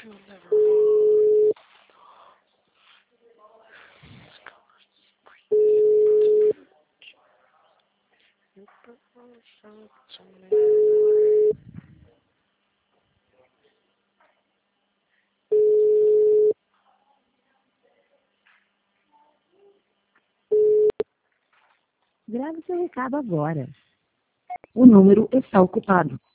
You'll never fall. Grave seu recado agora. O número está ocupado.